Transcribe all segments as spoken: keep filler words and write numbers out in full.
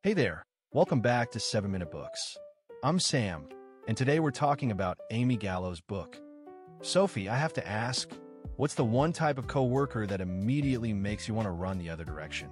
Hey there, welcome back to seven minute Books. I'm Sam, and today we're talking about Amy Gallo's book. Sophie, I have to ask, what's the one type of coworker that immediately makes you want to run the other direction?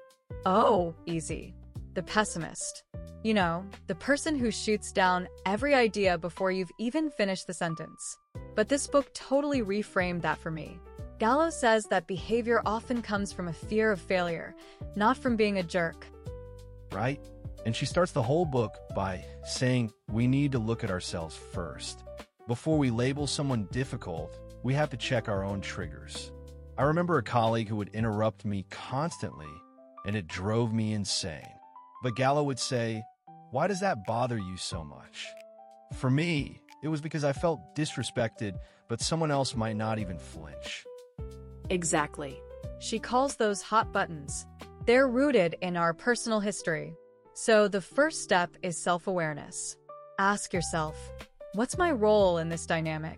Oh, easy. The pessimist. You know, the person who shoots down every idea before you've even finished the sentence. But this book totally reframed that for me. Gallo says that behavior often comes from a fear of failure, not from being a jerk. Right? And she starts the whole book by saying we need to look at ourselves first. Before we label someone difficult, we have to check our own triggers. I remember a colleague who would interrupt me constantly, and it drove me insane. But Gallo would say, "Why does that bother you so much?" For me, it was because I felt disrespected, but someone else might not even flinch. Exactly. She calls those hot buttons. They're rooted in our personal history. So the first step is self-awareness. Ask yourself, what's my role in this dynamic?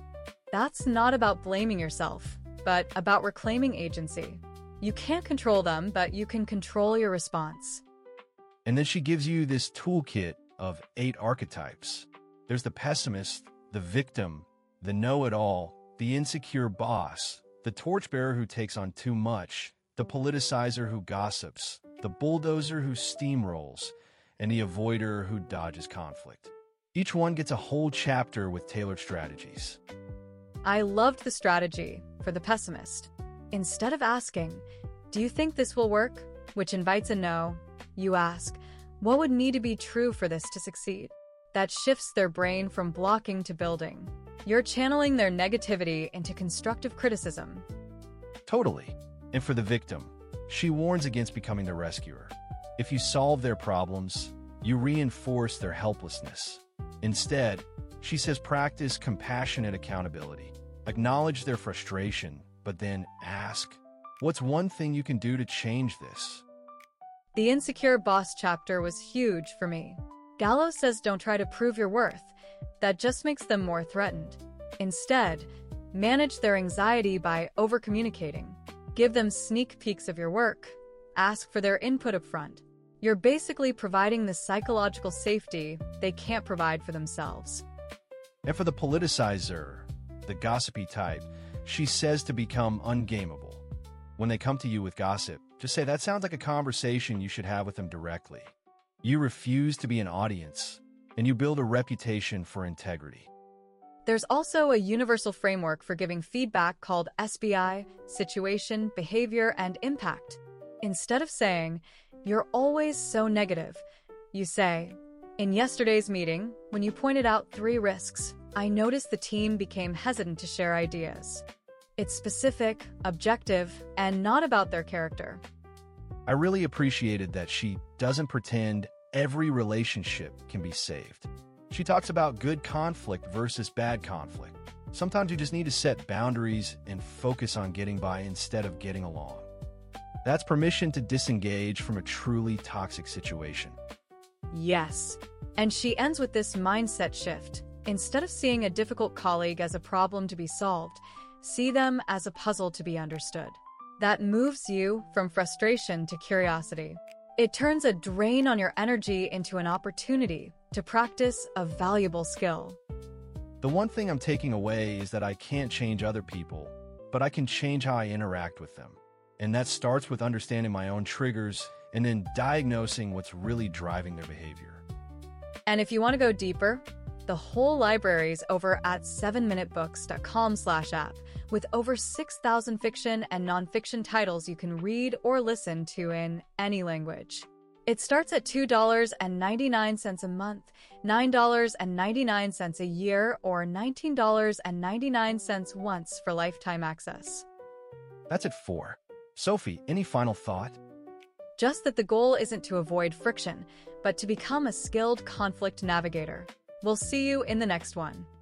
That's not about blaming yourself, but about reclaiming agency. You can't control them, but you can control your response. And then she gives you this toolkit of eight archetypes. There's the pessimist, the victim, the know-it-all, the insecure boss, the torchbearer who takes on too much, the politicizer who gossips, the bulldozer who steamrolls, and the avoider who dodges conflict. Each one gets a whole chapter with tailored strategies. I loved the strategy for the pessimist. Instead of asking, "Do you think this will work?" which invites a no, you ask, "What would need to be true for this to succeed?" That shifts their brain from blocking to building. You're channeling their negativity into constructive criticism. Totally. And for the victim, she warns against becoming the rescuer. If you solve their problems, you reinforce their helplessness. Instead, she says practice compassionate accountability. Acknowledge their frustration, but then ask, what's one thing you can do to change this? The insecure boss chapter was huge for me. Gallo says don't try to prove your worth. That just makes them more threatened. Instead, manage their anxiety by over-communicating. Give them sneak peeks of your work. Ask for their input up front. You're basically providing the psychological safety they can't provide for themselves. And for the politicizer, the gossipy type, she says to become ungameable. When they come to you with gossip, just say that sounds like a conversation you should have with them directly. You refuse to be an audience, and you build a reputation for integrity. There's also a universal framework for giving feedback called S B I, Situation, Behavior, and Impact. Instead of saying, "You're always so negative," you say, "In yesterday's meeting, when you pointed out three risks, I noticed the team became hesitant to share ideas." It's specific, objective, and not about their character. I really appreciated that she doesn't pretend every relationship can be saved. She talks about good conflict versus bad conflict. Sometimes you just need to set boundaries and focus on getting by instead of getting along. That's permission to disengage from a truly toxic situation. Yes. And she ends with this mindset shift. Instead of seeing a difficult colleague as a problem to be solved, see them as a puzzle to be understood. That moves you from frustration to curiosity. It turns a drain on your energy into an opportunity to practice a valuable skill. The one thing I'm taking away is that I can't change other people, but I can change how I interact with them. And that starts with understanding my own triggers and then diagnosing what's really driving their behavior. And if you want to go deeper, the whole library's over at seven minute books dot com slash app with over six thousand fiction and nonfiction titles you can read or listen to in any language. It starts at two dollars and ninety-nine cents a month, nine dollars and ninety-nine cents a year, or nineteen dollars and ninety-nine cents once for lifetime access. That's at four. Sophie, any final thought? Just that the goal isn't to avoid friction, but to become a skilled conflict navigator. We'll see you in the next one.